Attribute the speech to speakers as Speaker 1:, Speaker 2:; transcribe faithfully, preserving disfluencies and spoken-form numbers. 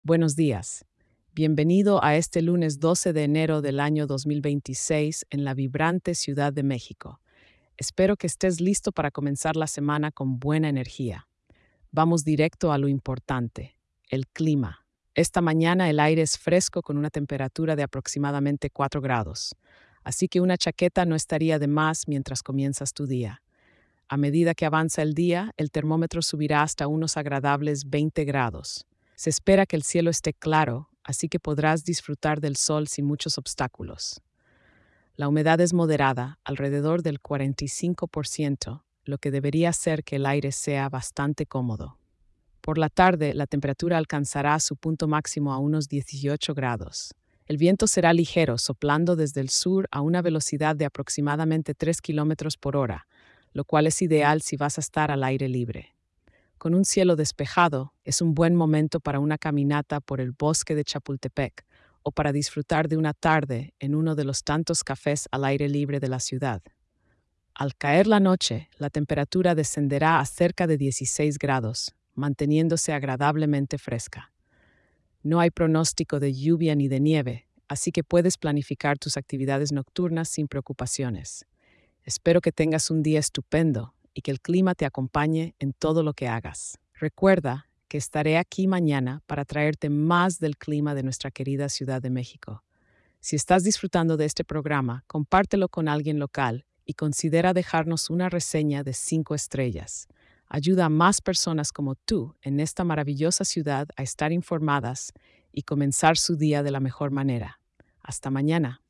Speaker 1: Buenos días. Bienvenido a este lunes doce de enero del año dos mil veintiséis en la vibrante Ciudad de México. Espero que estés listo para comenzar la semana con buena energía. Vamos directo a lo importante, el clima. Esta mañana el aire es fresco con una temperatura de aproximadamente cuatro grados, así que una chaqueta no estaría de más mientras comienzas tu día. A medida que avanza el día, el termómetro subirá hasta unos agradables veinte grados. Se espera que el cielo esté claro, así que podrás disfrutar del sol sin muchos obstáculos. La humedad es moderada, alrededor del cuarenta y cinco por ciento, lo que debería hacer que el aire sea bastante cómodo. Por la tarde, la temperatura alcanzará su punto máximo a unos dieciocho grados. El viento será ligero, soplando desde el sur a una velocidad de aproximadamente tres kilómetros por hora, lo cual es ideal si vas a estar al aire libre. Con un cielo despejado, es un buen momento para una caminata por el bosque de Chapultepec o para disfrutar de una tarde en uno de los tantos cafés al aire libre de la ciudad. Al caer la noche, la temperatura descenderá a cerca de dieciséis grados, manteniéndose agradablemente fresca. No hay pronóstico de lluvia ni de nieve, así que puedes planificar tus actividades nocturnas sin preocupaciones. Espero que tengas un día estupendo y que el clima te acompañe en todo lo que hagas. Recuerda que estaré aquí mañana para traerte más del clima de nuestra querida Ciudad de México. Si estás disfrutando de este programa, compártelo con alguien local y considera dejarnos una reseña de cinco estrellas. Ayuda a más personas como tú en esta maravillosa ciudad a estar informadas y comenzar su día de la mejor manera. Hasta mañana.